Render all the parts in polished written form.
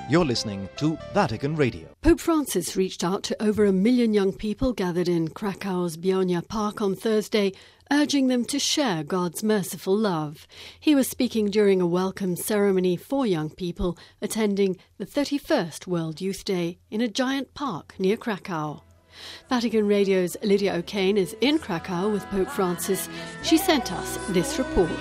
You're listening to Vatican Radio. Pope Francis reached out to over 1 million young people gathered in Krakow's Bionia Park on Thursday, urging them to share God's merciful love. He was speaking during a welcome ceremony for young people attending the 31st World Youth Day in a giant park near Krakow. Vatican Radio's Lydia O'Kane is in Krakow with Pope Francis. She sent us this report.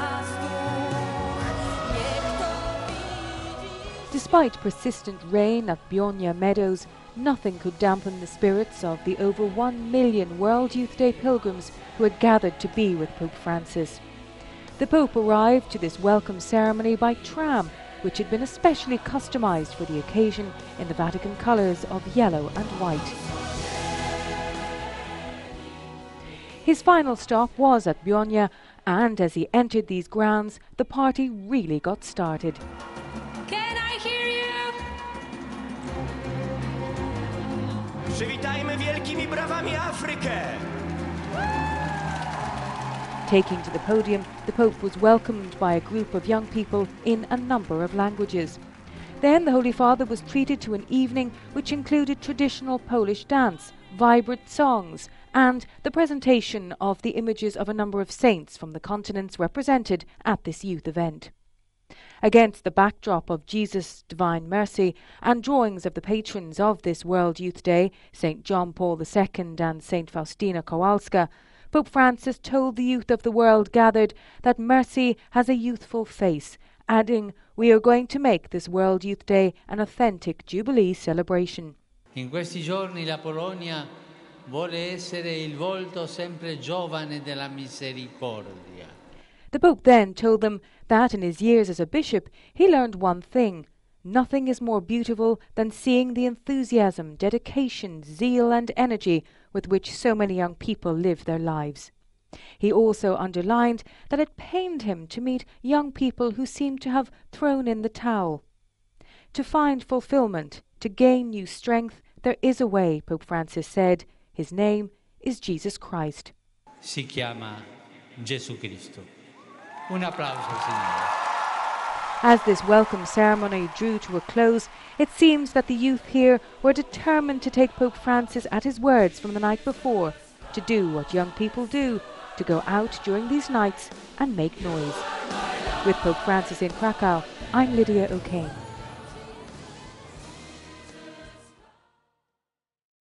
Despite persistent rain at Bionia Meadows, nothing could dampen the spirits of the over 1 million World Youth Day pilgrims who had gathered to be with Pope Francis. The Pope arrived to this welcome ceremony by tram, which had been especially customised for the occasion in the Vatican colours of yellow and white. His final stop was at Bionia, and as he entered these grounds, the party really got started. Przywitajmy wielkimi brawami Afrykę! Taking to the podium, the Pope was welcomed by a group of young people in a number of languages. Then the Holy Father was treated to an evening which included traditional Polish dance, vibrant songs, and the presentation of the images of a number of saints from the continents represented at this youth event. Against the backdrop of Jesus' Divine Mercy and drawings of the patrons of this World Youth Day, St. John Paul II and St. Faustina Kowalska, Pope Francis told the youth of the world gathered that mercy has a youthful face, adding, "We are going to make this World Youth Day an authentic Jubilee celebration." In questi giorni la Polonia vuole essere il volto sempre giovane della misericordia. The Pope then told them that in his years as a bishop he learned one thing: nothing is more beautiful than seeing the enthusiasm, dedication, zeal and energy with which so many young people live their lives. He also underlined that it pained him to meet young people who seemed to have thrown in the towel. To find fulfillment, to gain new strength, there is a way, Pope Francis said. His name is Jesus Christ. Si chiama Gesù Cristo. Un applauso, Signore. As this welcome ceremony drew to a close, it seems that the youth here were determined to take Pope Francis at his words from the night before, to do what young people do, to go out during these nights and make noise. With Pope Francis in Krakow, I'm Lydia O'Kane.